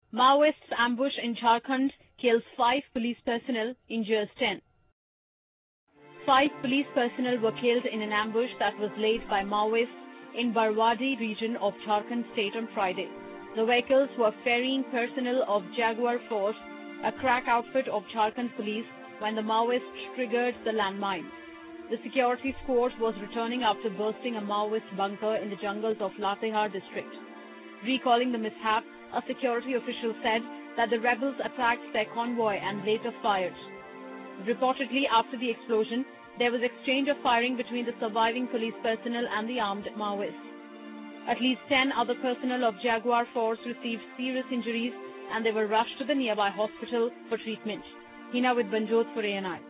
Maoists ambush in Jharkhand kills 5 police personnel, injures 10. 5 police personnel were killed in an ambush that was laid by Maoists in Barwadih region of Jharkhand state on Friday. The vehicles were ferrying personnel of Jaguar Force, a crack outfit of Jharkhand police, when the Maoists triggered the landmine. The security squad was returning after bursting a Maoist bunker in the jungles of Latehar district. Recalling the mishap, a security official said that the rebels attacked their convoy and later fired. Reportedly, after the explosion, there was exchange of firing between the surviving police personnel and the armed Maoists. At least 10 other personnel of Jaguar Force received serious injuries and they were rushed to the nearby hospital for treatment. Hina with Banjot for ANI.